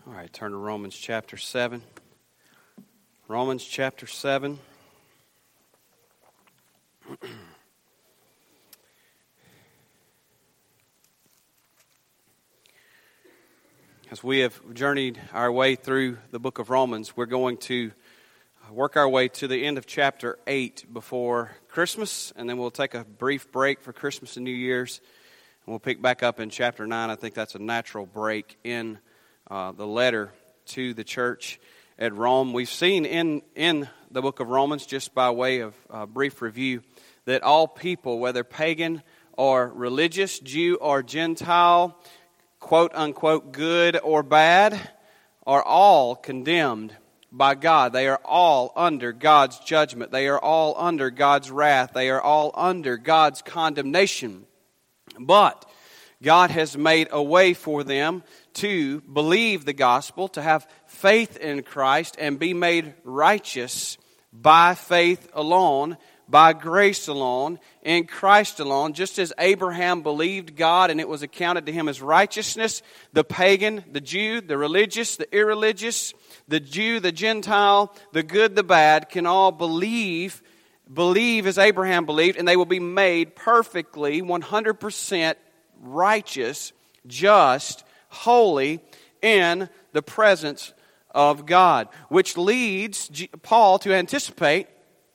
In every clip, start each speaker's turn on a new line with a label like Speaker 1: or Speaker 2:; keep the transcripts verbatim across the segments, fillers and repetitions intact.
Speaker 1: All right, turn to Romans chapter seven. Romans chapter seven. As we have journeyed our way through the book of Romans, we're going to work our way to the end of chapter eight before Christmas, and then we'll take a brief break for Christmas and New Year's, and we'll pick back up in chapter nine. I think that's a natural break in uh, the letter to the church at Rome. We've seen in, in the book of Romans, just by way of uh, brief review, that all people, whether pagan or religious, Jew or Gentile, quote unquote, good or bad, are all condemned by God. They are all under God's judgment. They are all under God's wrath. They are all under God's condemnation. But God has made a way for them to believe the gospel, to have faith in Christ, and be made righteous by faith alone, by grace alone, in Christ alone. Just as Abraham believed God and it was accounted to him as righteousness, the pagan, the Jew, the religious, the irreligious, the Jew, the Gentile, the good, the bad, can all believe, believe as Abraham believed, and they will be made perfectly, one hundred percent righteous, just, holy in the presence of God. Which leads Paul to anticipate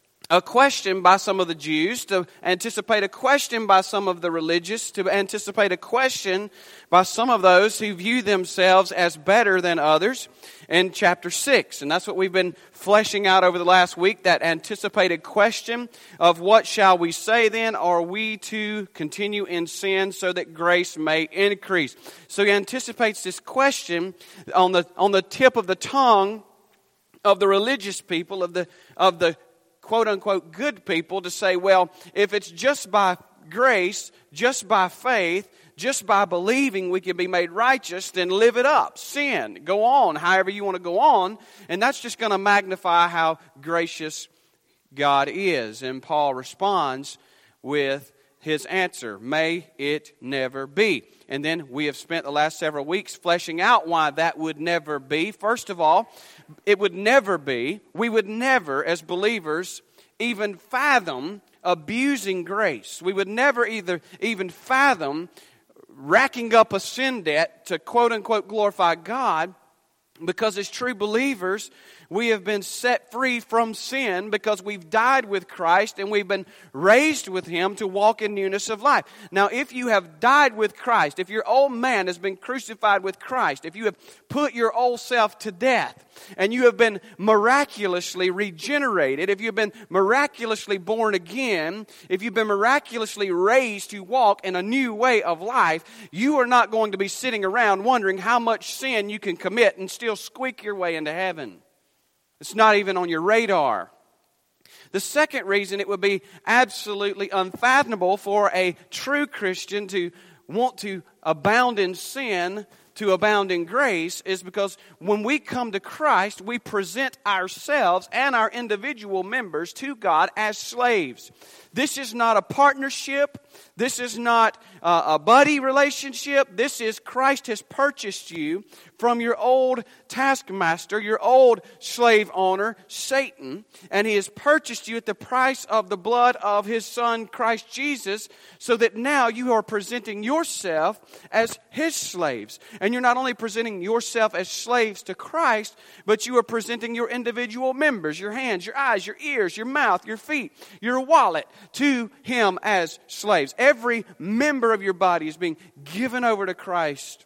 Speaker 1: a question by some of the Jews, to anticipate a question by some of the religious, to anticipate a question by some of those who view themselves as better than others in chapter six. And that's what we've been fleshing out over the last week, that anticipated question of what shall we say then? Are we to continue in sin so that grace may increase? So he anticipates this question on the on the tip of the tongue of the religious people, of the of the quote-unquote good people, to say, well, if it's just by grace, just by faith, just by believing we can be made righteous, then live it up, sin, go on, however you want to go on, and that's just going to magnify how gracious God is. And Paul responds with his answer, may it never be. And then we have spent the last several weeks fleshing out why that would never be. First of all, it would never be, we would never, as believers, even fathom abusing grace. We would never either even fathom racking up a sin debt to quote-unquote glorify God, because as true believers, we have been set free from sin because we've died with Christ and we've been raised with Him to walk in newness of life. Now, if you have died with Christ, if your old man has been crucified with Christ, if you have put your old self to death and you have been miraculously regenerated, if you've been miraculously born again, if you've been miraculously raised to walk in a new way of life, you are not going to be sitting around wondering how much sin you can commit and still squeak your way into heaven. It's not even on your radar. The second reason it would be absolutely unfathomable for a true Christian to want to abound in sin to abound in grace is because when we come to Christ, we present ourselves and our individual members to God as slaves. This is not a partnership. This is not uh, a buddy relationship. This is Christ has purchased you from your old taskmaster, your old slave owner, Satan, and He has purchased you at the price of the blood of His Son, Christ Jesus, so that now you are presenting yourself as His slaves. And you're not only presenting yourself as slaves to Christ, but you are presenting your individual members, your hands, your eyes, your ears, your mouth, your feet, your wallet, to Him as slaves. Every member of your body is being given over to Christ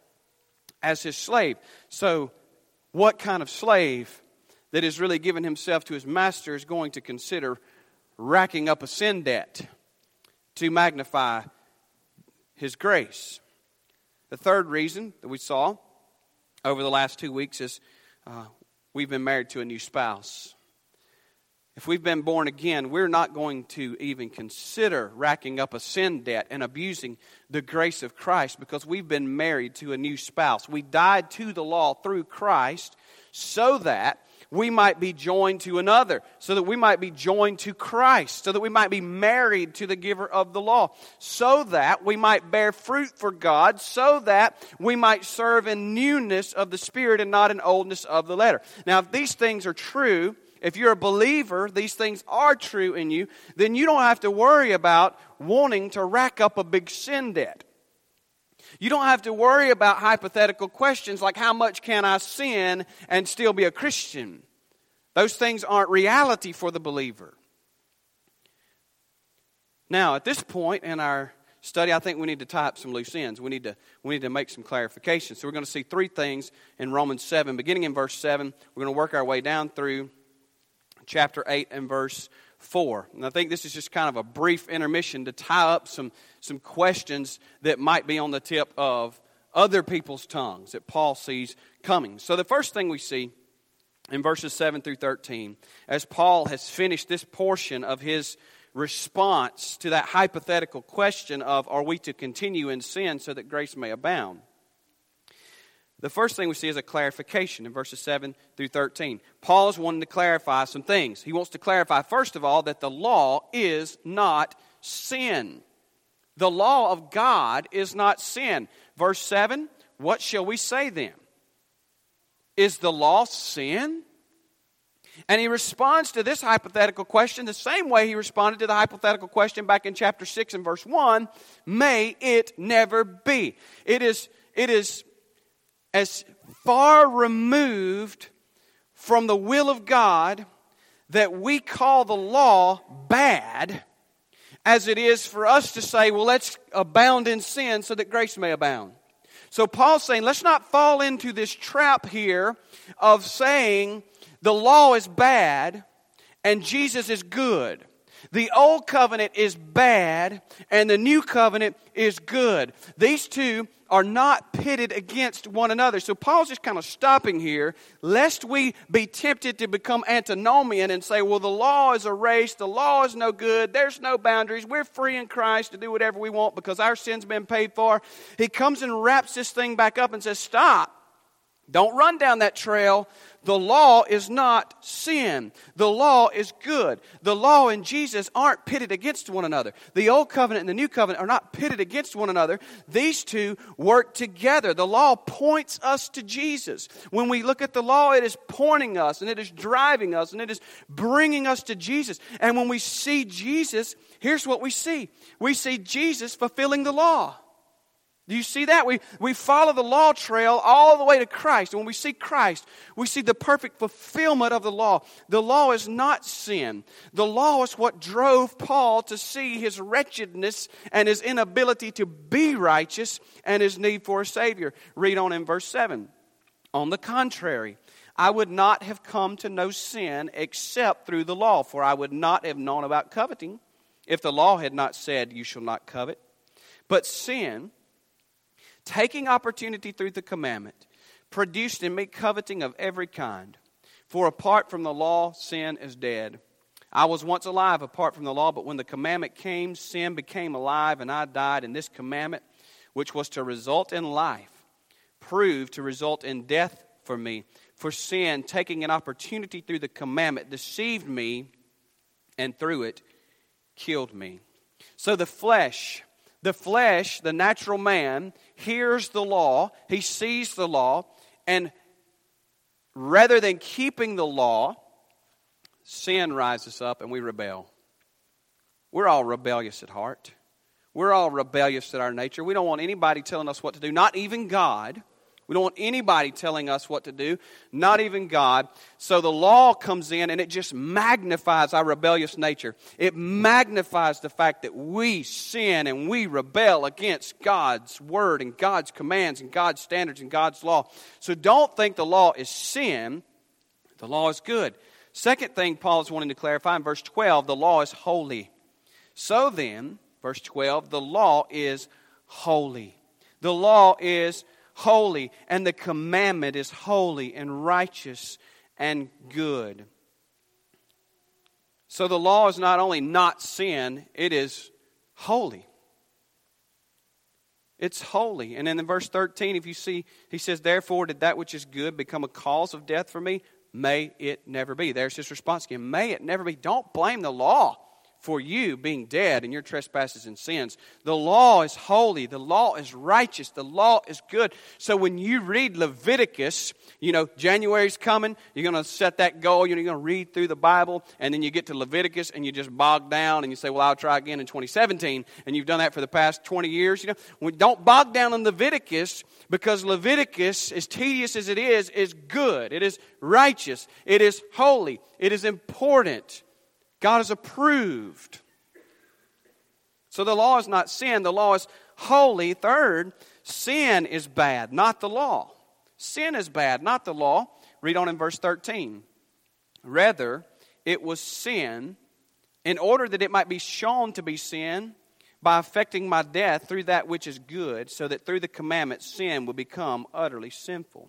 Speaker 1: as His slave. So, what kind of slave that has really given himself to his master is going to consider racking up a sin debt to magnify His grace? The third reason that we saw over the last two weeks is uh, we've been married to a new spouse. If we've been born again, we're not going to even consider racking up a sin debt and abusing the grace of Christ because we've been married to a new spouse. We died to the law through Christ so that we might be joined to another, so that we might be joined to Christ, so that we might be married to the giver of the law, so that we might bear fruit for God, so that we might serve in newness of the Spirit and not in oldness of the letter. Now, if these things are true, if you're a believer, these things are true in you, then you don't have to worry about wanting to rack up a big sin debt. You don't have to worry about hypothetical questions like how much can I sin and still be a Christian. Those things aren't reality for the believer. Now, at this point in our study, I think we need to tie up some loose ends. We need to, we need to make some clarifications. So we're going to see three things in Romans seven. Beginning in verse seven, we're going to work our way down through chapter eight and verse four. And I think this is just kind of a brief intermission to tie up some, some questions that might be on the tip of other people's tongues that Paul sees coming. So the first thing we see in verses seven through thirteen, as Paul has finished this portion of his response to that hypothetical question of, are we to continue in sin so that grace may abound? The first thing we see is a clarification in verses seven through thirteen. Paul is wanting to clarify some things. He wants to clarify, first of all, that the law is not sin. The law of God is not sin. Verse seven, what shall we say then? Is the law sin? And he responds to this hypothetical question the same way he responded to the hypothetical question back in chapter six and verse one. May it never be. It is, it is as far removed from the will of God that we call the law bad as it is for us to say, well, let's abound in sin so that grace may abound. So Paul's saying, let's not fall into this trap here of saying the law is bad and Jesus is good. The old covenant is bad and the new covenant is good. These two are not pitted against one another. So Paul's just kind of stopping here, lest we be tempted to become antinomian and say, well, the law is erased, the law is no good, there's no boundaries, we're free in Christ to do whatever we want because our sin's been paid for. He comes and wraps this thing back up and says, stop. Don't run down that trail. The law is not sin. The law is good. The law and Jesus aren't pitted against one another. The old covenant and the new covenant are not pitted against one another. These two work together. The law points us to Jesus. When we look at the law, it is pointing us and it is driving us and it is bringing us to Jesus. And when we see Jesus, here's what we see. We see Jesus fulfilling the law. Do you see that? We, we follow the law trail all the way to Christ. And when we see Christ, we see the perfect fulfillment of the law. The law is not sin. The law is what drove Paul to see his wretchedness and his inability to be righteous and his need for a Savior. Read on in verse seven. On the contrary, I would not have come to know sin except through the law, for I would not have known about coveting if the law had not said, you shall not covet. But sin, taking opportunity through the commandment, produced in me coveting of every kind. For apart from the law, sin is dead. I was once alive apart from the law, but when the commandment came, sin became alive, and I died. And this commandment, which was to result in life, proved to result in death for me. For sin, taking an opportunity through the commandment, deceived me, and through it, killed me. So the flesh... The flesh, the natural man, hears the law, he sees the law, and rather than keeping the law, sin rises up and we rebel. We're all rebellious at heart. We're all rebellious at our nature. We don't want anybody telling us what to do, not even God. We don't want anybody telling us what to do, not even God. So the law comes in and it just magnifies our rebellious nature. It magnifies the fact that we sin and we rebel against God's word and God's commands and God's standards and God's law. So don't think the law is sin. The law is good. Second thing Paul is wanting to clarify in verse twelve, the law is holy. So then, verse twelve, the law is holy. The law is holy, and the commandment is holy and righteous and good. So the law is not only not sin, it is holy. It's holy. And then in verse thirteen, if you see, he says, therefore did that which is good become a cause of death for me? May it never be. There's his response again. May it never be. Don't blame the law for you being dead in your trespasses and sins. The law is holy. The law is righteous. The law is good. So when you read Leviticus, you know, January's coming. You're going to set that goal. You're going to read through the Bible. And then you get to Leviticus and you just bog down and you say, well, I'll try again in twenty seventeen. And you've done that for the past twenty years. You know, we don't bog down in Leviticus, because Leviticus, as tedious as it is, is good. It is righteous. It is holy. It is important. God is approved. So the law is not sin. The law is holy. Third, sin is bad, not the law. Sin is bad, not the law. Read on in verse thirteen. Rather, it was sin, in order that it might be shown to be sin, by effecting my death through that which is good, so that through the commandment sin would become utterly sinful.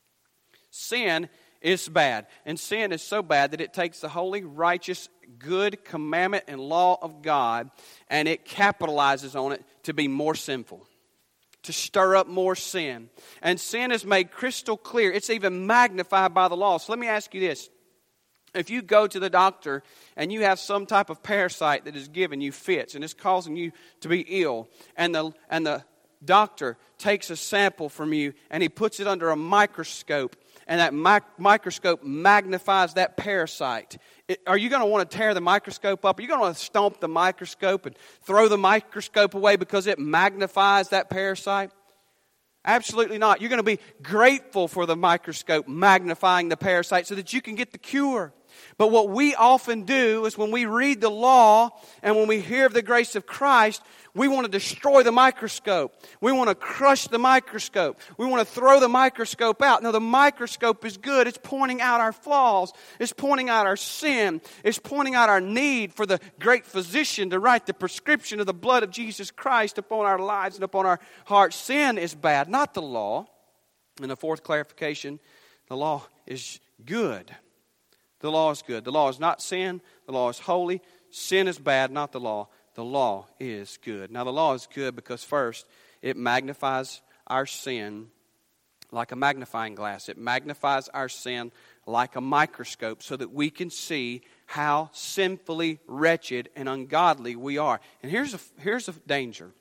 Speaker 1: Sin is bad, and sin is so bad that it takes the holy, righteous, good commandment and law of God, and it capitalizes on it to be more sinful, to stir up more sin. And sin is made crystal clear. It's even magnified by the law. So let me ask you this. If you go to the doctor and you have some type of parasite that is giving you fits and is causing you to be ill, and the and the doctor takes a sample from you and he puts it under a microscope, and that mic- microscope magnifies that parasite, it, are you going to want to tear the microscope up? Are you going to want to stomp the microscope and throw the microscope away because it magnifies that parasite? Absolutely not. You're going to be grateful for the microscope magnifying the parasite so that you can get the cure. But what we often do is when we read the law and when we hear of the grace of Christ, we want to destroy the microscope. We want to crush the microscope. We want to throw the microscope out. Now, the microscope is good. It's pointing out our flaws. It's pointing out our sin. It's pointing out our need for the great physician to write the prescription of the blood of Jesus Christ upon our lives and upon our hearts. Sin is bad, not the law. And the fourth clarification, the law is good. The law is good. The law is not sin. The law is holy. Sin is bad, not the law. The law is good. Now, the law is good because, first, it magnifies our sin like a magnifying glass. It magnifies our sin like a microscope so that we can see how sinfully wretched and ungodly we are. And here's a, here's a danger.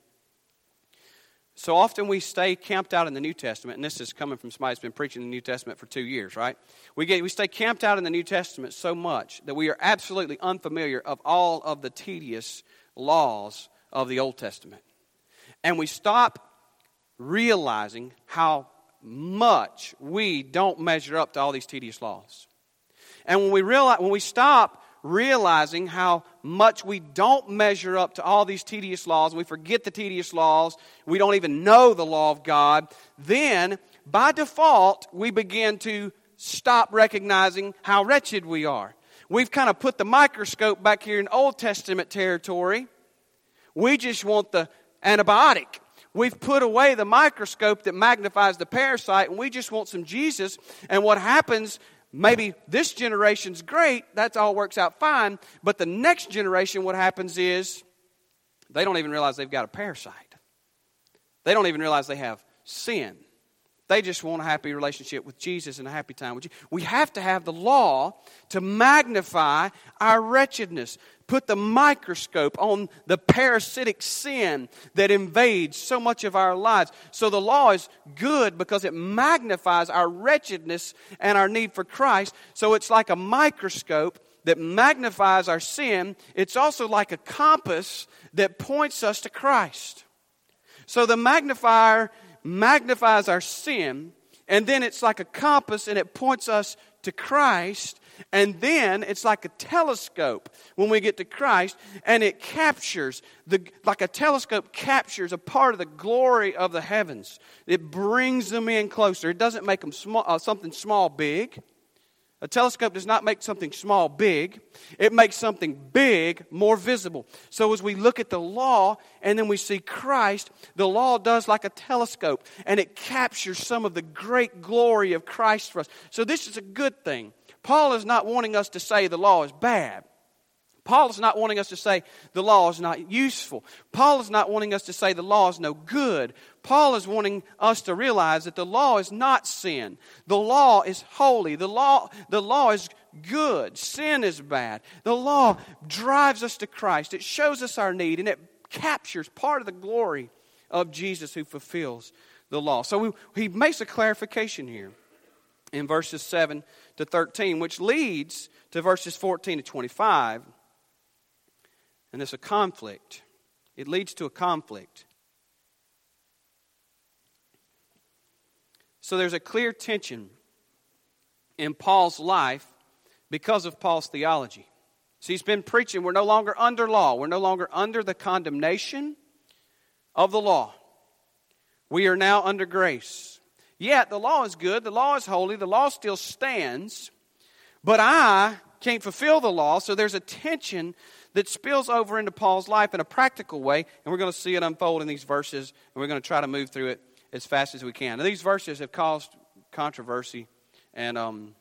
Speaker 1: So often we stay camped out in the New Testament, and this is coming from somebody who's been preaching the New Testament for two years, right? We get we stay camped out in the New Testament so much that we are absolutely unfamiliar of all of the tedious laws of the Old Testament. And we stop realizing how much we don't measure up to all these tedious laws. And when we realize, when we stop realizing how much we don't measure up to all these tedious laws, we forget the tedious laws, we don't even know the law of God, then by default we begin to stop recognizing how wretched we are. We've kind of put the microscope back here in Old Testament territory. We just want the antibiotic. We've put away the microscope that magnifies the parasite, and we just want some Jesus. And what happens, maybe this generation's great, that all works out fine, but the next generation, what happens is they don't even realize they've got a parasite. They don't even realize they have sin. They just want a happy relationship with Jesus and a happy time with Jesus. We have to have the law to magnify our wretchedness. Put the microscope on the parasitic sin that invades so much of our lives. So the law is good because it magnifies our wretchedness and our need for Christ. So it's like a microscope that magnifies our sin. It's also like a compass that points us to Christ. So the magnifier magnifies our sin, and then it's like a compass and it points us to Christ, and then it's like a telescope when we get to Christ, and it captures, the like a telescope captures a part of the glory of the heavens. It brings them in closer. It doesn't make them small, uh, something small big. A telescope does not make something small big. It makes something big more visible. So as we look at the law and then we see Christ, the law does like a telescope, and it captures some of the great glory of Christ for us. So this is a good thing. Paul is not wanting us to say the law is bad. Paul is not wanting us to say the law is not useful. Paul is not wanting us to say the law is no good. Paul is wanting us to realize that the law is not sin. The law is holy. The law, the law is good. Sin is bad. The law drives us to Christ. It shows us our need, and it captures part of the glory of Jesus who fulfills the law. So we, he makes a clarification here in verses seven to thirteen, which leads to verses fourteen to twenty-five. And there's a conflict. It leads to a conflict. So there's a clear tension in Paul's life because of Paul's theology. So he's been preaching, we're no longer under law. We're no longer under the condemnation of the law. We are now under grace. Yet the law is good, the law is holy, the law still stands, but I can't fulfill the law, so there's a tension that spills over into Paul's life in a practical way, and we're going to see it unfold in these verses, and we're going to try to move through it as fast as we can. Now, these verses have caused controversy, and um,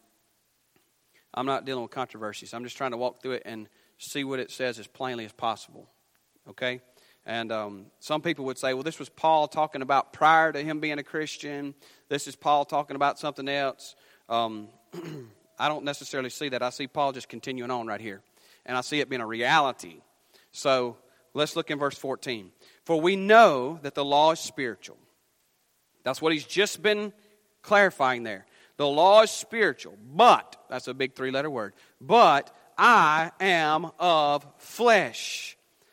Speaker 1: I'm not dealing with controversies. I'm just trying to walk through it and see what it says as plainly as possible, okay? And um, some people would say, well, this was Paul talking about prior to him being a Christian. This is Paul talking about something else. Um, I don't necessarily see that. I see Paul just continuing on right here. And I see it being a reality. So let's look in verse fourteen. For we know that the law is spiritual. That's what he's just been clarifying there. The law is spiritual, but, that's a big three-letter word, but I am of flesh,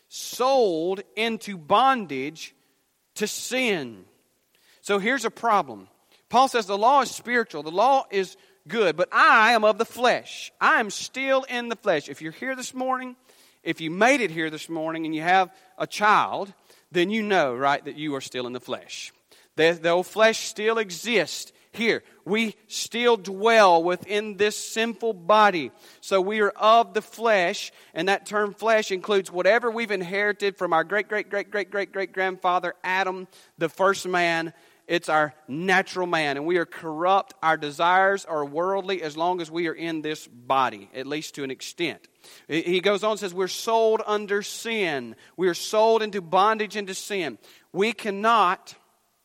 Speaker 1: sold into bondage to sin. So here's a problem. Paul says the law is spiritual, the law is good, but I am of the flesh. I am still in the flesh. If you're here this morning, if you made it here this morning and you have a child, then you know, right, that you are still in the flesh. The, the old flesh still exists here. We still dwell within this sinful body. So we are of the flesh, and that term flesh includes whatever we've inherited from our great, great, great, great, great, great grandfather Adam, the first man. It's our natural man, and we are corrupt. Our desires are worldly as long as we are in this body, at least to an extent. He goes on and says we're sold under sin. We are sold into bondage into sin. We cannot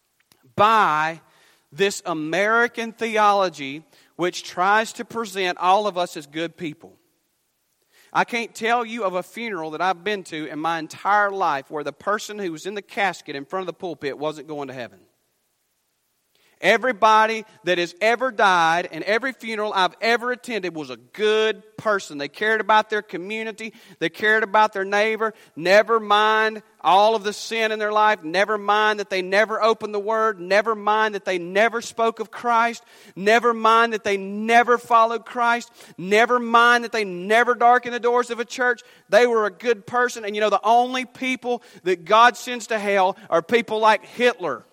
Speaker 1: buy this American theology which tries to present all of us as good people. I can't tell you of a funeral that I've been to in my entire life where the person who was in the casket in front of the pulpit wasn't going to heaven. Everybody that has ever died and every funeral I've ever attended was a good person. They cared about their community. They cared about their neighbor. Never mind all of the sin in their life. Never mind that they never opened the Word. Never mind that they never spoke of Christ. Never mind that they never followed Christ. Never mind that they never darkened the doors of a church. They were a good person. And you know, the only people that God sends to hell are people like Hitler.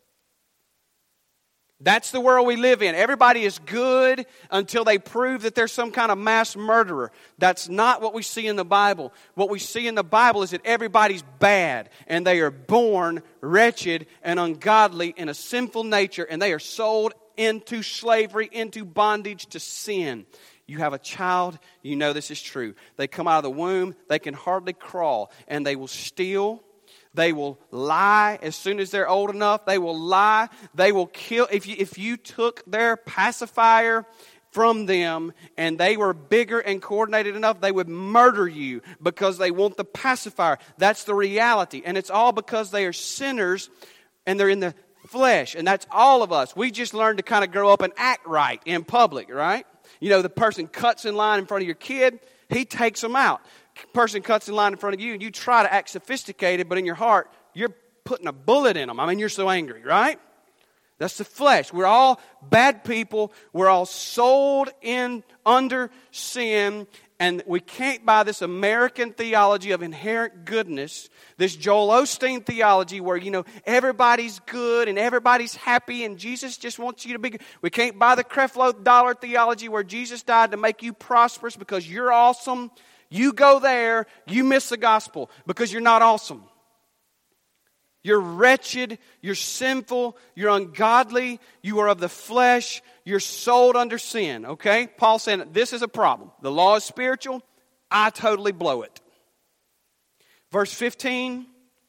Speaker 1: That's the world we live in. Everybody is good until they prove that they're some kind of mass murderer. That's not what we see in the Bible. What we see in the Bible is that everybody's bad, and they are born wretched and ungodly in a sinful nature, and they are sold into slavery, into bondage to sin. You have a child, you know this is true. They come out of the womb, they can hardly crawl, and they will steal. They will lie as soon as they're old enough. They will lie. They will kill. If you, if you took their pacifier from them and they were bigger and coordinated enough, they would murder you because they want the pacifier. That's the reality. And it's all because they are sinners and they're in the flesh. And that's all of us. We just learned to kind of grow up and act right in public, right? You know, the person cuts in line in front of your kid, he takes them out. Person cuts in line in front of you and you try to act sophisticated, but in your heart, you're putting a bullet in them. I mean, you're so angry, right? That's the flesh. We're all bad people. We're all sold in under sin, and we can't buy this American theology of inherent goodness, this Joel Osteen theology where, you know, everybody's good and everybody's happy and Jesus just wants you to be good. We can't buy the Creflo Dollar theology where Jesus died to make you prosperous because you're awesome. You go there, you miss the gospel because you're not awesome. You're wretched, you're sinful, you're ungodly, you are of the flesh, you're sold under sin, okay? Paul saying this is a problem. The law is spiritual, I totally blow it. Verse fifteen,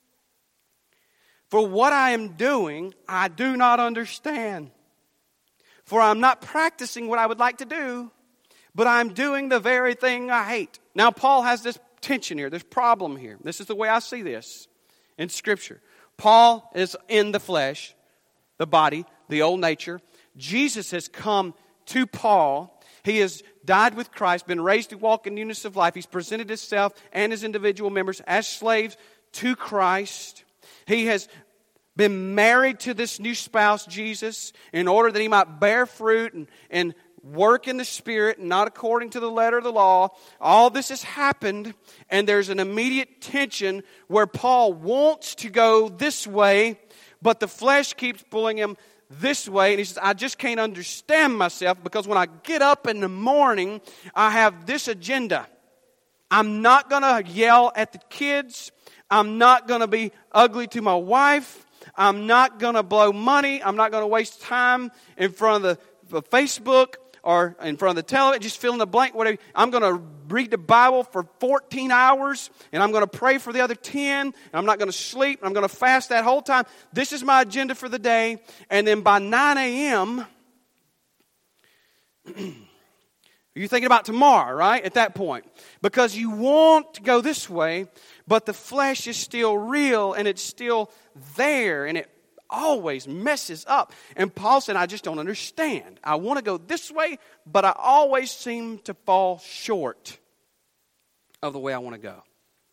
Speaker 1: for what I am doing, I do not understand. For I'm not practicing what I would like to do, but I'm doing the very thing I hate. Now, Paul has this tension here, this problem here. This is the way I see this in Scripture. Paul is in the flesh, the body, the old nature. Jesus has come to Paul. He has died with Christ, been raised to walk in newness of life. He's presented himself and his individual members as slaves to Christ. He has been married to this new spouse, Jesus, in order that he might bear fruit and, and work in the Spirit, and not according to the letter of the law. All this has happened, and there's an immediate tension where Paul wants to go this way, but the flesh keeps pulling him this way. And he says, I just can't understand myself, because when I get up in the morning, I have this agenda. I'm not going to yell at the kids. I'm not going to be ugly to my wife. I'm not going to blow money. I'm not going to waste time in front of the, the Facebook or in front of the television, just fill in the blank, whatever. I'm going to read the Bible for fourteen hours, and I'm going to pray for the other ten, and I'm not going to sleep, and I'm going to fast that whole time. This is my agenda for the day. And then by nine a.m., you're thinking about tomorrow, right, at that point. Because you want to go this way, but the flesh is still real, and it's still there, and it always messes up. And Paul said, I just don't understand. I want to go this way, but I always seem to fall short of the way I want to go.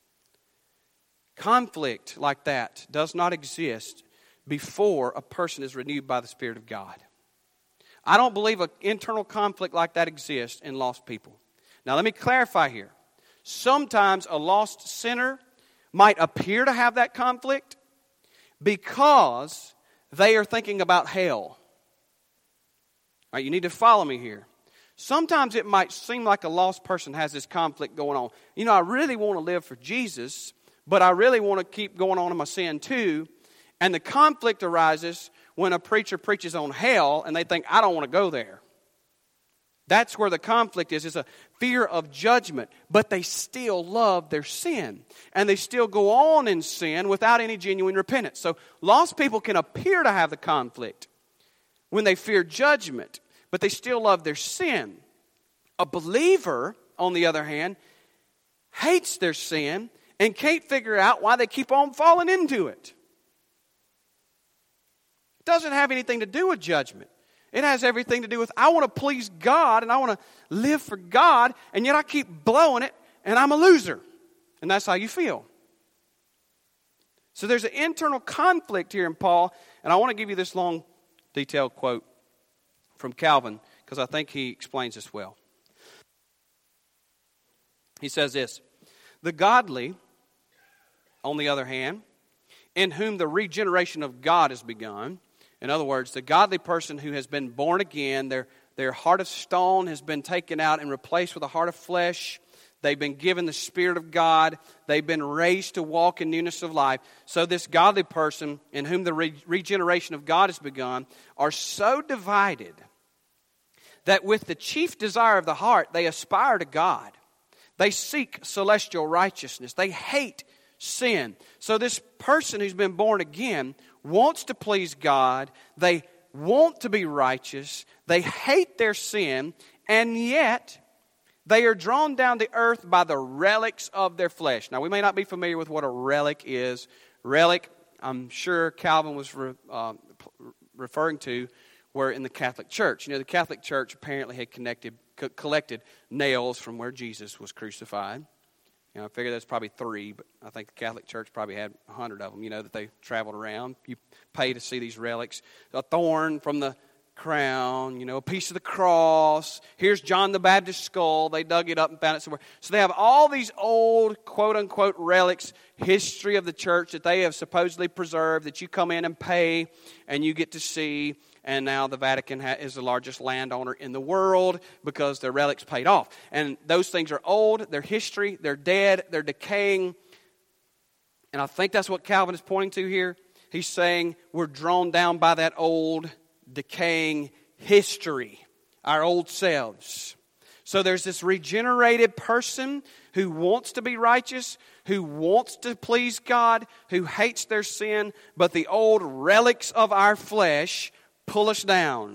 Speaker 1: Conflict like that does not exist before a person is renewed by the Spirit of God. I don't believe an internal conflict like that exists in lost people. Now let me clarify here. Sometimes a lost sinner might appear to have that conflict because they are thinking about hell. All right, you need to follow me here. Sometimes it might seem like a lost person has this conflict going on. You know, I really want to live for Jesus, but I really want to keep going on in my sin too. And the conflict arises when a preacher preaches on hell and they think, I don't want to go there. That's where the conflict is. It's a fear of judgment. But they still love their sin. And they still go on in sin without any genuine repentance. So lost people can appear to have the conflict when they fear judgment, but they still love their sin. A believer, on the other hand, hates their sin and can't figure out why they keep on falling into it. It doesn't have anything to do with judgment. It has everything to do with, I want to please God and I want to live for God, and yet I keep blowing it and I'm a loser. And that's how you feel. So there's an internal conflict here in Paul, and I want to give you this long, detailed quote from Calvin because I think he explains this well. He says this, the godly, on the other hand, in whom the regeneration of God has begun. In other words, the godly person who has been born again, their, their heart of stone has been taken out and replaced with a heart of flesh. They've been given the Spirit of God. They've been raised to walk in newness of life. So this godly person in whom the re- regeneration of God has begun are so divided that with the chief desire of the heart, they aspire to God. They seek celestial righteousness. They hate sin. So this person who's been born again wants to please God. They want to be righteous. They hate their sin. And yet, they are drawn down to earth by the relics of their flesh. Now, we may not be familiar with what a relic is. Relic, I'm sure Calvin was re, uh, referring to, were in the Catholic Church. You know, the Catholic Church apparently had connected, co- collected nails from where Jesus was crucified. You know, I figure that's probably three, but I think the Catholic Church probably had a hundred of them, you know, that they traveled around. You pay to see these relics. A thorn from the crown, you know, a piece of the cross. Here's John the Baptist's skull. They dug it up and found it somewhere. So they have all these old, quote-unquote, relics, history of the church that they have supposedly preserved, that you come in and pay and you get to see. And now the Vatican ha- is the largest landowner in the world because their relics paid off. And those things are old, they're history, they're dead, they're decaying. And I think that's what Calvin is pointing to here. He's saying we're drawn down by that old, decaying history, our old selves. So there's this regenerated person who wants to be righteous, who wants to please God, who hates their sin, but the old relics of our flesh pull us down.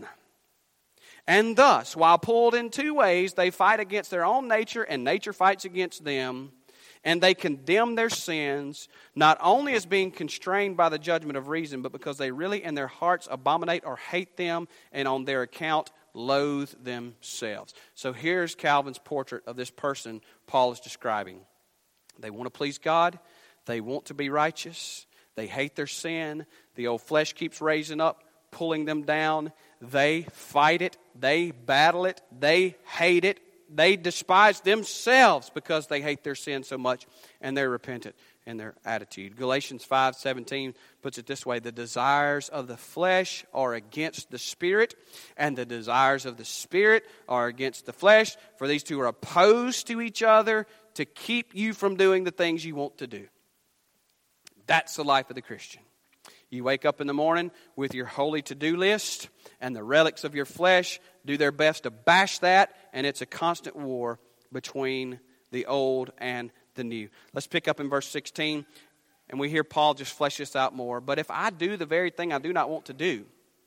Speaker 1: And thus, while pulled in two ways, they fight against their own nature and nature fights against them. And they condemn their sins, not only as being constrained by the judgment of reason, but because they really in their hearts abominate or hate them, and on their account loathe themselves. So here's Calvin's portrait of this person Paul is describing. They want to please God. They want to be righteous. They hate their sin. The old flesh keeps raising up, pulling them down. They fight it. They battle it. They hate it. They despise themselves because they hate their sin so much, and they're repentant in their attitude. Galatians five seventeen puts it this way: the desires of the flesh are against the Spirit, and the desires of the Spirit are against the flesh, for these two are opposed to each other to keep you from doing the things you want to do. That's the life of the Christian. You wake up in the morning with your holy to-do list, and the relics of your flesh do their best to bash that, and it's a constant war between the old and the new. Let's pick up in verse sixteen, and we hear Paul just flesh this out more. But if I do the very thing I do not want to do,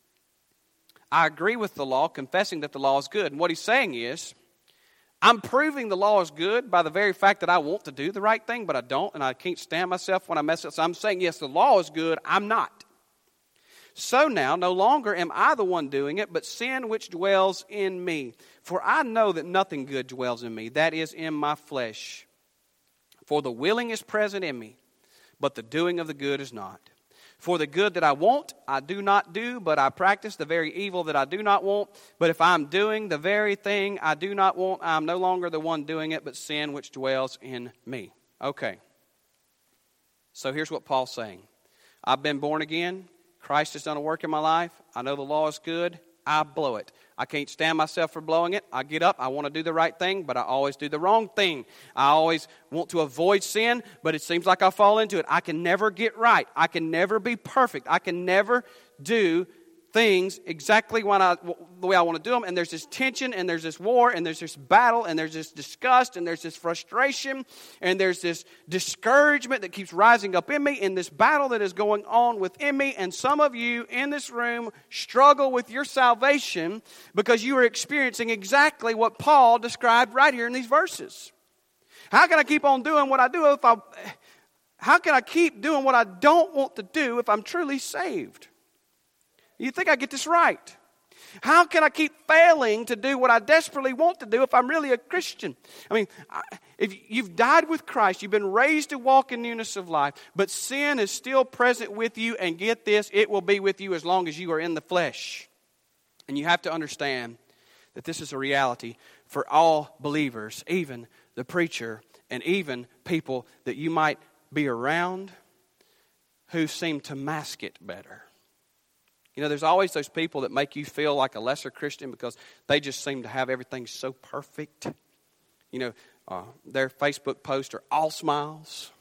Speaker 1: I agree with the law, confessing that the law is good. And what he's saying is, I'm proving the law is good by the very fact that I want to do the right thing, but I don't, and I can't stand myself when I mess up. So I'm saying, yes, the law is good. I'm not. So now, no longer am I the one doing it, but sin which dwells in me. For I know that nothing good dwells in me, that is, in my flesh. For the willing is present in me, but the doing of the good is not. For the good that I want, I do not do, but I practice the very evil that I do not want. But if I'm doing the very thing I do not want, I'm no longer the one doing it, but sin which dwells in me. Okay. So here's what Paul's saying. I've been born again. Christ has done a work in my life. I know the law is good. I blow it. I can't stand myself for blowing it. I get up. I want to do the right thing, but I always do the wrong thing. I always want to avoid sin, but it seems like I fall into it. I can never get right. I can never be perfect. I can never do things exactly when I, the way I want to do them. And there's this tension, and there's this war, and there's this battle, and there's this disgust, and there's this frustration, and there's this discouragement that keeps rising up in me in this battle that is going on within me. And some of you in this room struggle with your salvation because you are experiencing exactly what Paul described right here in these verses. How can I keep on doing what I do if I... How can I keep doing what I don't want to do if I'm truly saved? You think I get this right? How can I keep failing to do what I desperately want to do if I'm really a Christian? I mean, if you've died with Christ, you've been raised to walk in newness of life, but sin is still present with you, and get this, it will be with you as long as you are in the flesh. And you have to understand that this is a reality for all believers, even the preacher, and even people that you might be around who seem to mask it better. You know, there's always those people that make you feel like a lesser Christian because they just seem to have everything so perfect. You know, uh, their Facebook posts are all smiles.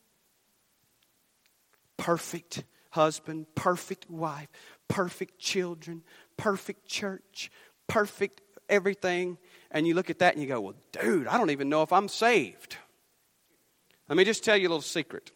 Speaker 1: Perfect husband, perfect wife, perfect children, perfect church, perfect everything. And you look at that and you go, well, dude, I don't even know if I'm saved. Let me just tell you a little secret.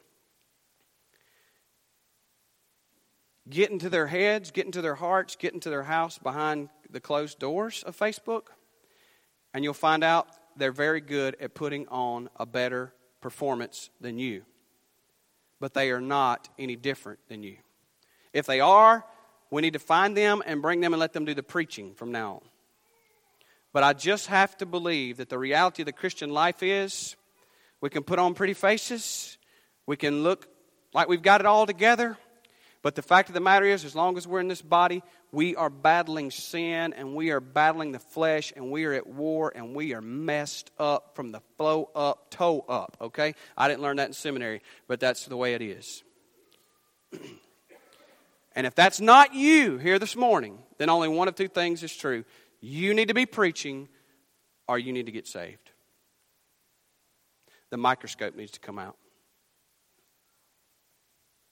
Speaker 1: Get into their heads, get into their hearts, get into their house behind the closed doors of Facebook, and you'll find out they're very good at putting on a better performance than you. But they are not any different than you. If they are, we need to find them and bring them and let them do the preaching from now on. But I just have to believe that the reality of the Christian life is we can put on pretty faces, we can look like we've got it all together, but the fact of the matter is, as long as we're in this body, we are battling sin, and we are battling the flesh, and we are at war, and we are messed up from the flow up, toe up, okay? I didn't learn that in seminary, but that's the way it is. And if that's not you here this morning, then only one of two things is true. You need to be preaching, or you need to get saved. The microscope needs to come out.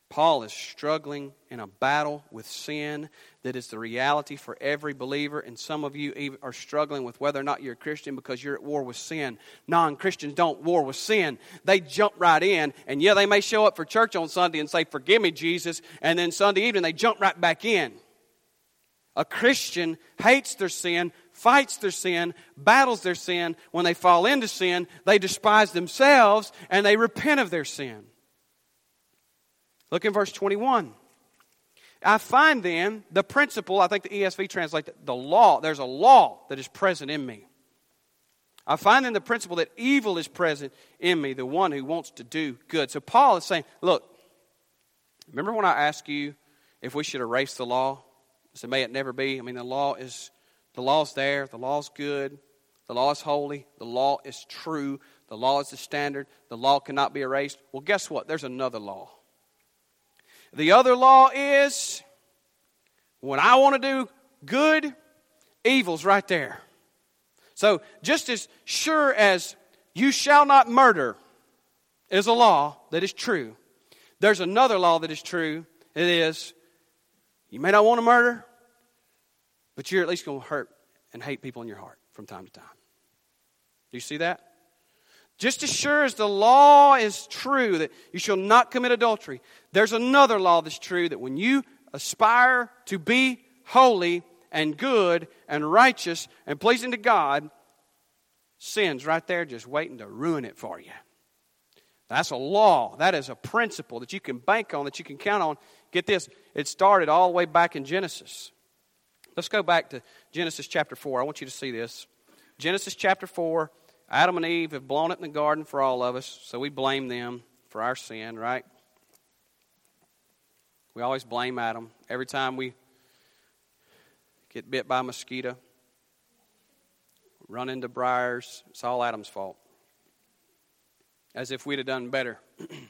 Speaker 1: Paul is struggling in a battle with sin that is the reality for every believer. And some of you even are struggling with whether or not you're a Christian because you're at war with sin. Non-Christians don't war with sin. They jump right in. And yeah, they may show up for church on Sunday and say, "Forgive me, Jesus." And then Sunday evening they jump right back in. A Christian hates their sin, fights their sin, battles their sin. When they fall into sin, they despise themselves and they repent of their sin. Look in verse twenty-one. I find then the principle, I think the E S V translates it, the law. There's a law that is present in me. I find then the principle that evil is present in me, the one who wants to do good. So Paul is saying, look, remember when I asked you if we should erase the law? I said, may it never be. I mean, the law is, the law's there. The law's good. The law is holy. The law is true. The law is the standard. The law cannot be erased. Well, guess what? There's another law. The other law is when I want to do good, evil's right there. So just as sure as you shall not murder is a law that is true, there's another law that is true. It is, you may not want to murder, but you're at least going to hurt and hate people in your heart from time to time. Do you see that? Just as sure as the law is true that you shall not commit adultery, there's another law that's true that when you aspire to be holy and good and righteous and pleasing to God, sin's right there just waiting to ruin it for you. That's a law. That is a principle that you can bank on, that you can count on. Get this, it started all the way back in Genesis. Let's go back to Genesis chapter four. I want you to see this. Genesis chapter four. Adam and Eve have blown it in the garden for all of us, so we blame them for our sin, right? We always blame Adam. Every time we get bit by a mosquito, run into briars, it's all Adam's fault. As if we'd have done better.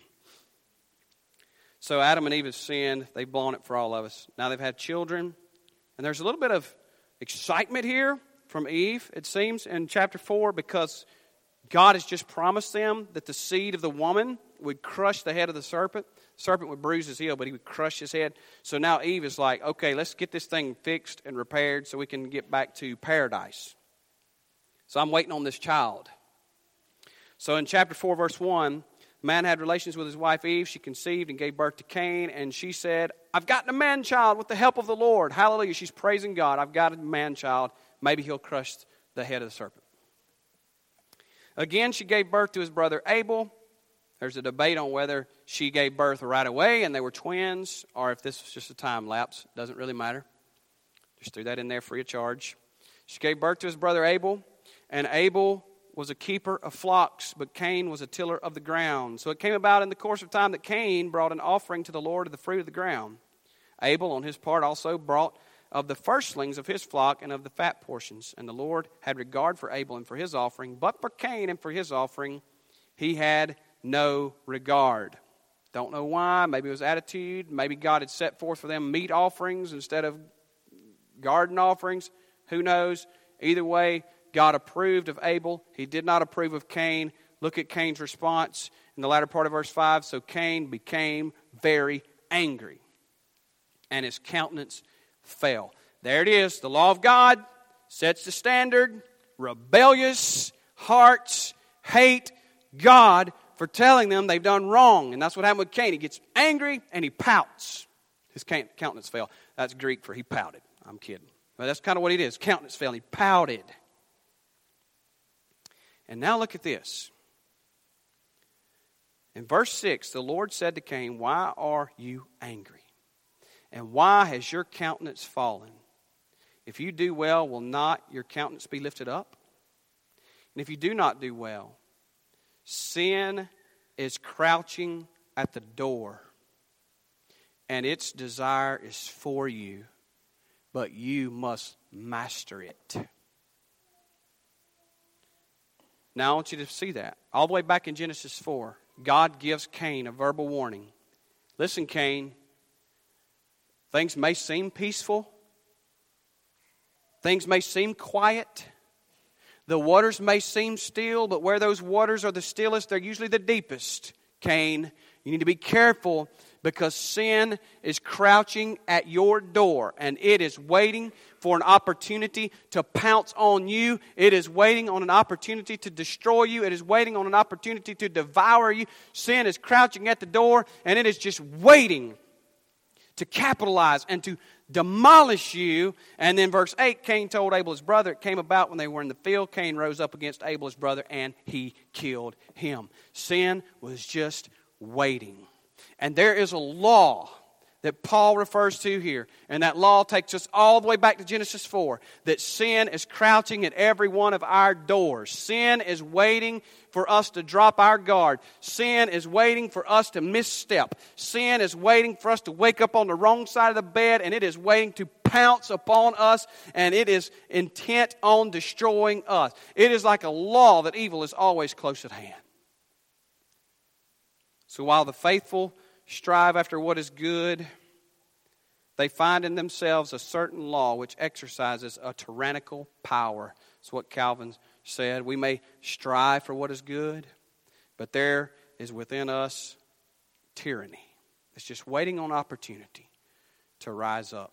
Speaker 1: So Adam and Eve have sinned. They've blown it for all of us. Now they've had children, and there's a little bit of excitement here from Eve, it seems, in chapter four, because God has just promised them that the seed of the woman would crush the head of the serpent. The serpent would bruise his heel, but he would crush his head. So now Eve is like, okay, let's get this thing fixed and repaired so we can get back to paradise. So I'm waiting on this child. So in chapter four, verse one, man had relations with his wife Eve. She conceived and gave birth to Cain, and she said, I've gotten a man-child with the help of the Lord. Hallelujah. She's praising God. I've got a man-child. Maybe he'll crush the head of the serpent. Again, she gave birth to his brother Abel. There's a debate on whether she gave birth right away and they were twins, or if this was just a time lapse. Doesn't really matter. Just threw that in there free of charge. She gave birth to his brother Abel, and Abel was a keeper of flocks, but Cain was a tiller of the ground. So it came about in the course of time that Cain brought an offering to the Lord of the fruit of the ground. Abel, on his part, also brought of the firstlings of his flock and of the fat portions. And the Lord had regard for Abel and for his offering, but for Cain and for his offering he had no regard. Don't know why. Maybe it was attitude. Maybe God had set forth for them meat offerings instead of garden offerings. Who knows? Either way, God approved of Abel. He did not approve of Cain. Look at Cain's response in the latter part of verse five. So Cain became very angry, and his countenance fell. There it is. The law of God sets the standard. Rebellious hearts hate God for telling them they've done wrong. And that's what happened with Cain. He gets angry and he pouts. His countenance fell. That's Greek for he pouted. I'm kidding. But that's kind of what it is. Countenance fell. He pouted. And now look at this. In verse six, the Lord said to Cain, why are you angry? And why has your countenance fallen? If you do well, will not your countenance be lifted up? And if you do not do well, sin is crouching at the door, and its desire is for you, but you must master it. Now I want you to see that. All the way back in Genesis four, God gives Cain a verbal warning. Listen, Cain, things may seem peaceful. Things may seem quiet. The waters may seem still, but where those waters are the stillest, they're usually the deepest. Cain, you need to be careful because sin is crouching at your door and it is waiting for an opportunity to pounce on you. It is waiting on an opportunity to destroy you. It is waiting on an opportunity to devour you. Sin is crouching at the door and it is just waiting to capitalize and to demolish you. And then verse eight, Cain told Abel his brother. It came about when they were in the field. Cain rose up against Abel his brother and he killed him. Sin was just waiting. And there is a law that Paul refers to here. And that law takes us all the way back to Genesis four. That sin is crouching at every one of our doors. Sin is waiting for us to drop our guard. Sin is waiting for us to misstep. Sin is waiting for us to wake up on the wrong side of the bed. And it is waiting to pounce upon us. And it is intent on destroying us. It is like a law that evil is always close at hand. So while the faithful strive after what is good, they find in themselves a certain law which exercises a tyrannical power. That's what Calvin said. We may strive for what is good, but there is within us tyranny. It's just waiting on opportunity to rise up.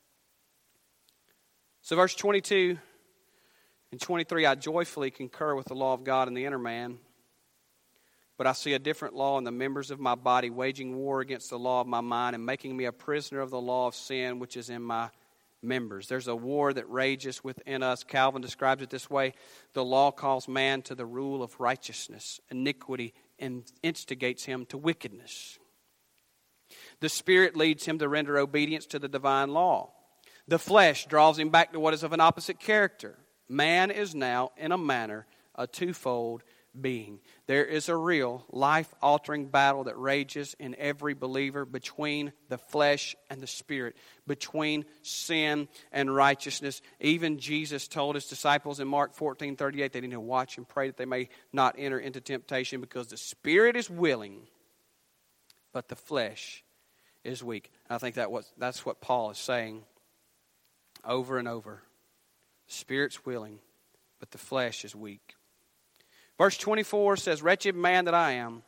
Speaker 1: So verse twenty-two and twenty-three, I joyfully concur with the law of God in the inner man, but I see a different law in the members of my body, waging war against the law of my mind and making me a prisoner of the law of sin which is in my members. There's a war that rages within us. Calvin describes it this way. The law calls man to the rule of righteousness. Iniquity instigates him to wickedness. The Spirit leads him to render obedience to the divine law. The flesh draws him back to what is of an opposite character. Man is now, in a manner, a twofold being. There is a real life-altering battle that rages in every believer between the flesh and the spirit, between sin and righteousness. Even Jesus told his disciples in Mark fourteen thirty-eight they need to watch and pray that they may not enter into temptation, because the spirit is willing, but the flesh is weak. I think that was, that's what Paul is saying over and over. The spirit's willing, but the flesh is weak. Verse twenty-four says, wretched man that I am,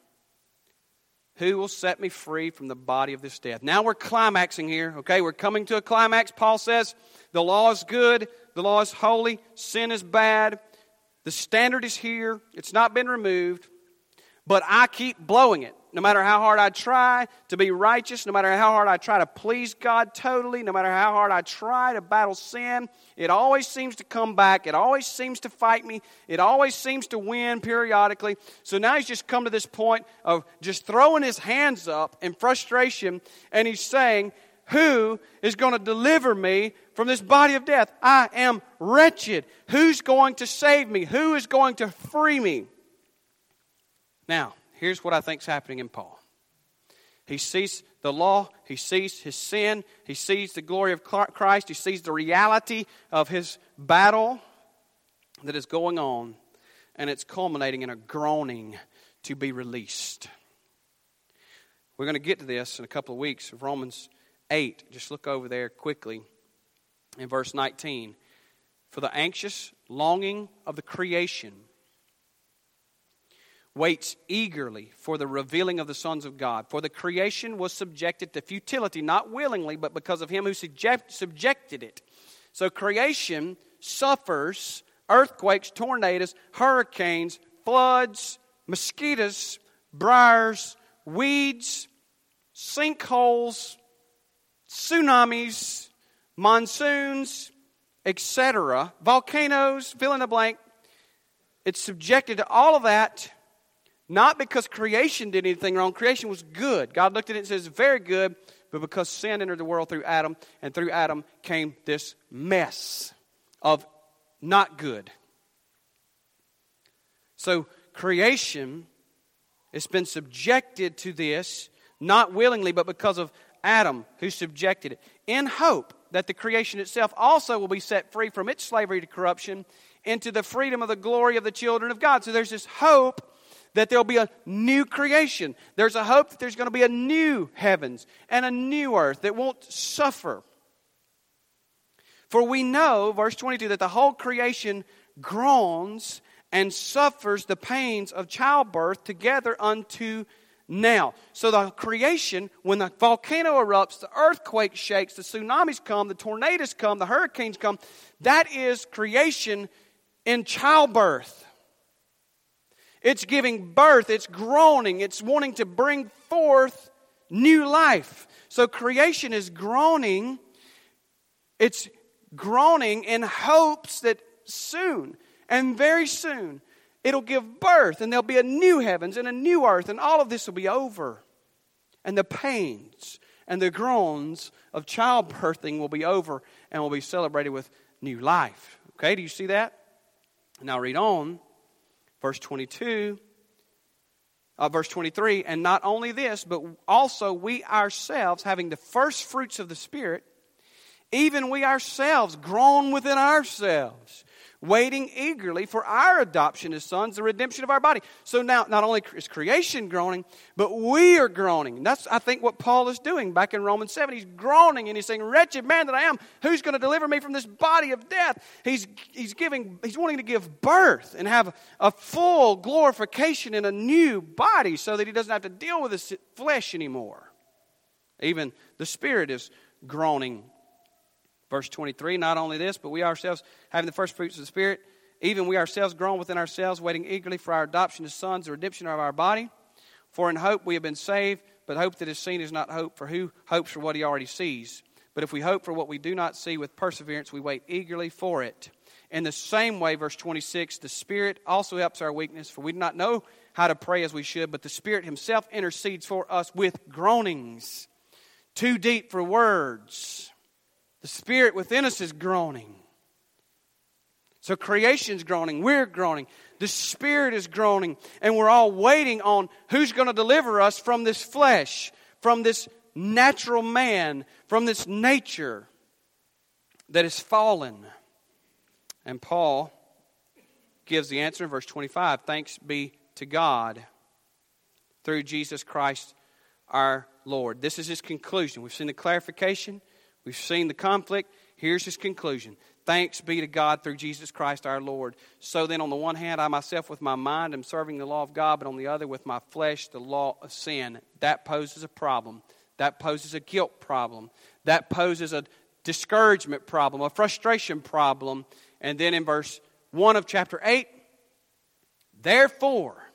Speaker 1: who will set me free from the body of this death? Now we're climaxing here, okay? We're coming to a climax. Paul says, the law is good, the law is holy, sin is bad, the standard is here, it's not been removed, but I keep blowing it. No matter how hard I try to be righteous, no matter how hard I try to please God totally, no matter how hard I try to battle sin, it always seems to come back. It always seems to fight me. It always seems to win periodically. So now he's just come to this point of just throwing his hands up in frustration, and he's saying, who is going to deliver me from this body of death? I am wretched. Who's going to save me? Who is going to free me? Now, here's what I think is happening in Paul. He sees the law. He sees his sin. He sees the glory of Christ. He sees the reality of his battle that is going on. And it's culminating in a groaning to be released. We're going to get to this in a couple of weeks of Romans eight. Just look over there quickly in verse nineteen. For the anxious longing of the creation waits eagerly for the revealing of the sons of God. For the creation was subjected to futility, not willingly, but because of him who subject, subjected it. So creation suffers earthquakes, tornadoes, hurricanes, floods, mosquitoes, briars, weeds, sinkholes, tsunamis, monsoons, et cetera, volcanoes, fill in the blank. It's subjected to all of that. Not because creation did anything wrong. Creation was good. God looked at it and says, very good. But because sin entered the world through Adam, and through Adam came this mess of not good. So creation has been subjected to this, not willingly, but because of Adam who subjected it, in hope that the creation itself also will be set free from its slavery to corruption into the freedom of the glory of the children of God. So there's this hope that there'll be a new creation. There's a hope that there's going to be a new heavens and a new earth that won't suffer. For we know, verse twenty-two, that the whole creation groans and suffers the pains of childbirth together unto now. So the creation, when the volcano erupts, the earthquake shakes, the tsunamis come, the tornadoes come, the hurricanes come, that is creation in childbirth. It's giving birth, it's groaning, it's wanting to bring forth new life. So creation is groaning, it's groaning in hopes that soon, and very soon, it'll give birth, and there'll be a new heavens and a new earth, and all of this will be over. And the pains and the groans of childbirthing will be over, and will be celebrated with new life. Okay, do you see that? Now read on, verse twenty-two, uh, verse twenty-three, and not only this, but also we ourselves, having the first fruits of the Spirit, even we ourselves groan within ourselves, waiting eagerly for our adoption as sons, the redemption of our body. So now, not only is creation groaning, but we are groaning. And that's, I think, what Paul is doing back in Romans seven. He's groaning and he's saying, wretched man that I am, who's going to deliver me from this body of death? He's, he's, giving, he's wanting to give birth and have a full glorification in a new body so that he doesn't have to deal with his flesh anymore. Even the Spirit is groaning. Verse twenty-three, not only this, but we ourselves, having the first fruits of the Spirit, even we ourselves groan within ourselves, waiting eagerly for our adoption as sons, the redemption of our body. For in hope we have been saved, but hope that is seen is not hope, for who hopes for what he already sees? But if we hope for what we do not see with perseverance, we wait eagerly for it. In the same way, verse twenty-six, the Spirit also helps our weakness, for we do not know how to pray as we should, but the Spirit himself intercedes for us with groanings too deep for words. The Spirit within us is groaning. So creation's groaning, we're groaning, the Spirit is groaning, and we're all waiting on who's going to deliver us from this flesh, from this natural man, from this nature that is fallen. And Paul gives the answer in verse twenty-five, thanks be to God through Jesus Christ our Lord. This is his conclusion. We've seen the clarification. We've seen the conflict. Here's his conclusion. Thanks be to God through Jesus Christ our Lord. So then on the one hand, I myself with my mind am serving the law of God, but on the other with my flesh the law of sin. That poses a problem. That poses a guilt problem. That poses a discouragement problem, a frustration problem. And then in verse one of chapter eight, therefore,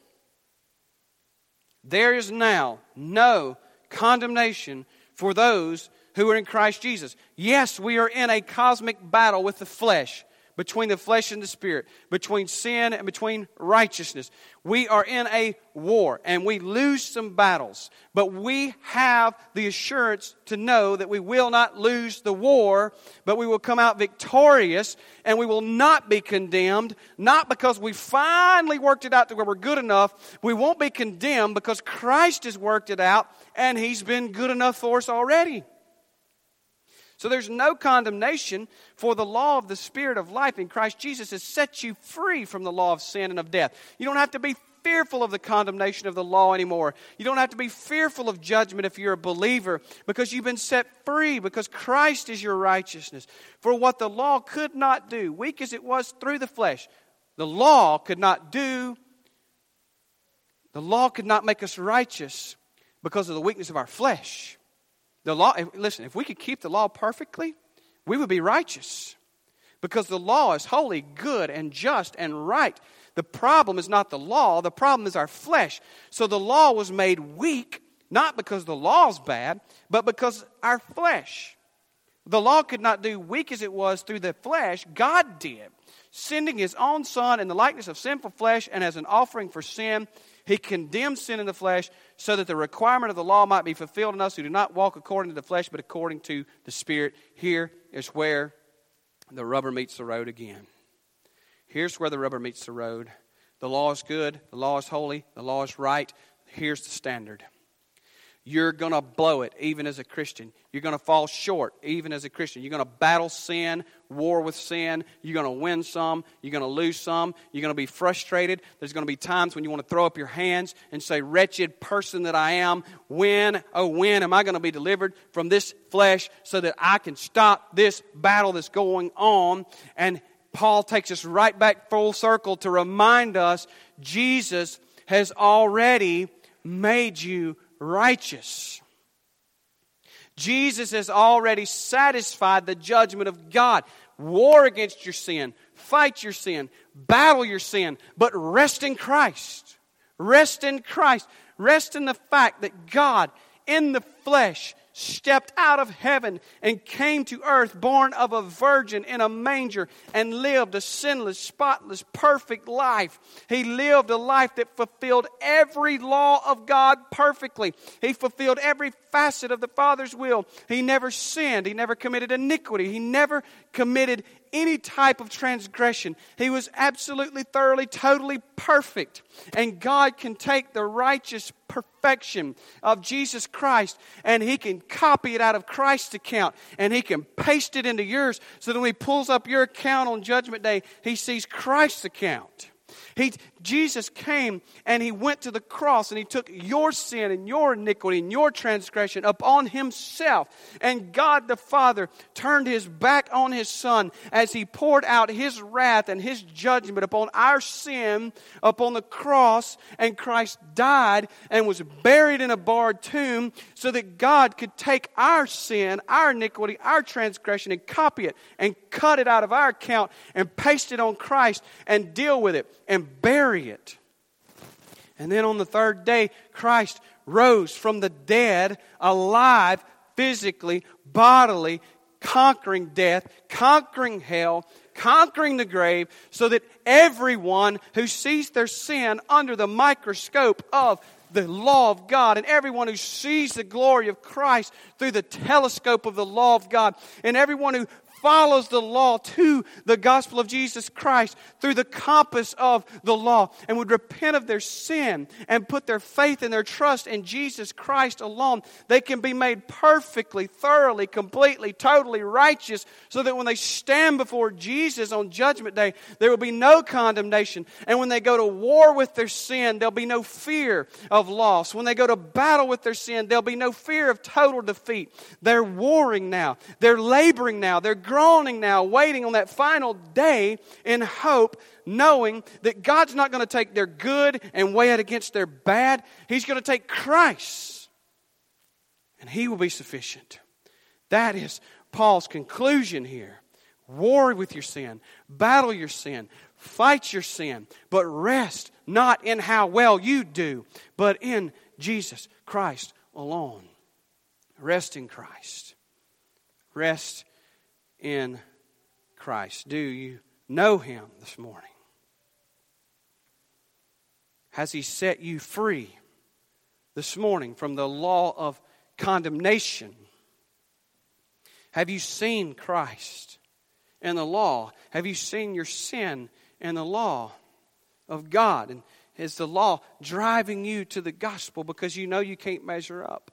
Speaker 1: there is now no condemnation for those who are in Christ Jesus. Yes, we are in a cosmic battle with the flesh, between the flesh and the Spirit, between sin and between righteousness. We are in a war, and we lose some battles. But we have the assurance to know that we will not lose the war, but we will come out victorious, and we will not be condemned, not because we finally worked it out to where we're good enough. We won't be condemned because Christ has worked it out, and He's been good enough for us already. So there's no condemnation, for the law of the Spirit of life in Christ Jesus has set you free from the law of sin and of death. You don't have to be fearful of the condemnation of the law anymore. You don't have to be fearful of judgment if you're a believer, because you've been set free, because Christ is your righteousness. For what the law could not do, weak as it was through the flesh, the law could not do, the law could not make us righteous because of the weakness of our flesh. The law, listen, if we could keep the law perfectly, we would be righteous. Because the law is holy, good, and just, and right. The problem is not the law, the problem is our flesh. So the law was made weak, not because the law's bad, but because our flesh. The law could not do weak as it was through the flesh. God did, sending His own Son in the likeness of sinful flesh, and as an offering for sin, He condemned sin in the flesh so that the requirement of the law might be fulfilled in us who do not walk according to the flesh but according to the Spirit. Here is where the rubber meets the road again. Here's where the rubber meets the road. The law is good. The law is holy. The law is right. Here's the standard. You're going to blow it even as a Christian. You're going to fall short even as a Christian. You're going to battle sin, war with sin. You're going to win some. You're going to lose some. You're going to be frustrated. There's going to be times when you want to throw up your hands and say, wretched person that I am, when, oh when am I going to be delivered from this flesh so that I can stop this battle that's going on? And Paul takes us right back full circle to remind us Jesus has already made you righteous. Jesus has already satisfied the judgment of God. War against your sin. Fight your sin. Battle your sin. But rest in Christ. Rest in Christ. Rest in the fact that God, in the flesh, stepped out of heaven and came to earth, born of a virgin in a manger, and lived a sinless, spotless, perfect life. He lived a life that fulfilled every law of God perfectly. He fulfilled every facet of the Father's will. He never sinned. He never committed iniquity. He never committed any type of transgression. He was absolutely, thoroughly, totally perfect. And God can take the righteous perfection of Jesus Christ and He can copy it out of Christ's account and He can paste it into yours, so that when He pulls up your account on Judgment Day, He sees Christ's account. He, Jesus came and He went to the cross and He took your sin and your iniquity and your transgression upon Himself. And God the Father turned His back on His Son as He poured out His wrath and His judgment upon our sin upon the cross. And Christ died and was buried in a barred tomb, so that God could take our sin, our iniquity, our transgression, and copy it and cut it out of our account and paste it on Christ and deal with it and bury it. And then on the third day, Christ rose from the dead, alive, physically, bodily, conquering death, conquering hell, conquering the grave, so that everyone who sees their sin under the microscope of the law of God, and everyone who sees the glory of Christ through the telescope of the law of God, and everyone who follows the law to the gospel of Jesus Christ through the compass of the law, and would repent of their sin and put their faith and their trust in Jesus Christ alone, they can be made perfectly, thoroughly, completely, totally righteous, so that when they stand before Jesus on Judgment Day, there will be no condemnation. And when they go to war with their sin, there'll be no fear of loss. When they go to battle with their sin, there'll be no fear of total defeat. They're warring now. They're laboring now. They're groaning now, waiting on that final day in hope, knowing that God's not going to take their good and weigh it against their bad. He's going to take Christ, and He will be sufficient. That is Paul's conclusion here. War with your sin, battle your sin, fight your sin, but rest not in how well you do, but in Jesus Christ alone. Rest in Christ. Rest in Christ. Do you know Him this morning? Has He set you free this morning from the law of condemnation? Have you seen Christ in the law? Have you seen your sin in the law of God? And is the law driving you to the gospel because you know you can't measure up?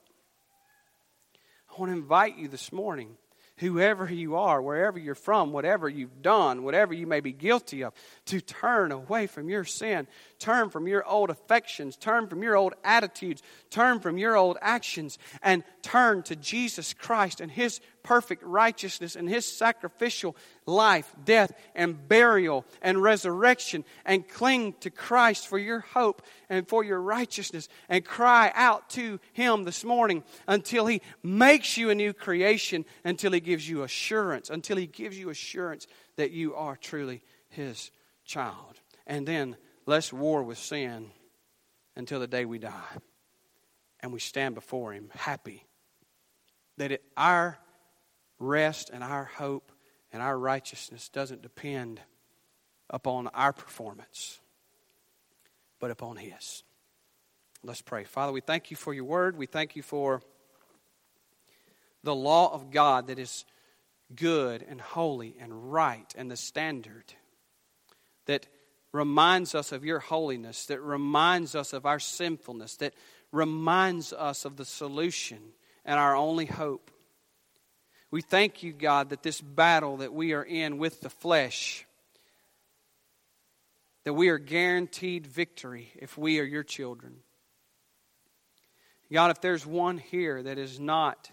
Speaker 1: I want to invite you this morning, whoever you are, wherever you're from, whatever you've done, whatever you may be guilty of, to turn away from your sin. Turn from your old affections. Turn from your old attitudes. Turn from your old actions. And turn to Jesus Christ and His perfect righteousness and His sacrificial life, death, and burial, and resurrection. And cling to Christ for your hope and for your righteousness. And cry out to Him this morning until He makes you a new creation, until He gives you assurance, until He gives you assurance that you are truly His child. And then let's war with sin until the day we die. And we stand before Him happy that it, our rest and our hope and our righteousness doesn't depend upon our performance, but upon His. Let's pray. Father, we thank You for Your word. We thank You for the law of God that is good and holy and right, and the standard that reminds us of Your holiness, that reminds us of our sinfulness, that reminds us of the solution and our only hope. We thank You, God, that this battle that we are in with the flesh, that we are guaranteed victory if we are Your children. God, if there's one here that is not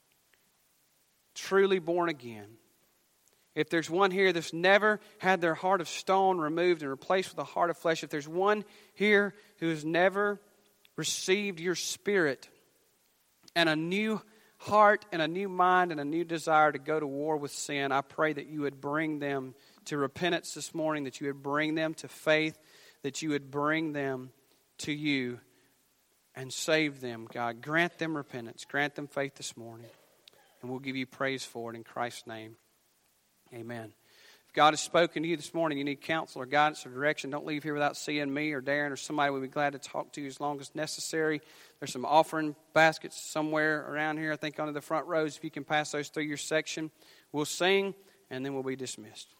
Speaker 1: truly born again, if there's one here that's never had their heart of stone removed and replaced with a heart of flesh, if there's one here who has never received your Spirit and a new heart and a new mind and a new desire to go to war with sin, I pray that you would bring them to repentance this morning, that you would bring them to faith, that you would bring them to you and save them, God. Grant them repentance. Grant them faith this morning. And we'll give you praise for it in Christ's name. Amen. If God has spoken to you this morning, you need counsel or guidance or direction, don't leave here without seeing me or Darren or somebody. We'll be glad to talk to you as long as necessary. There's some offering baskets somewhere around here, I think, under the front rows. If you can pass those through your section, we'll sing, and then we'll be dismissed.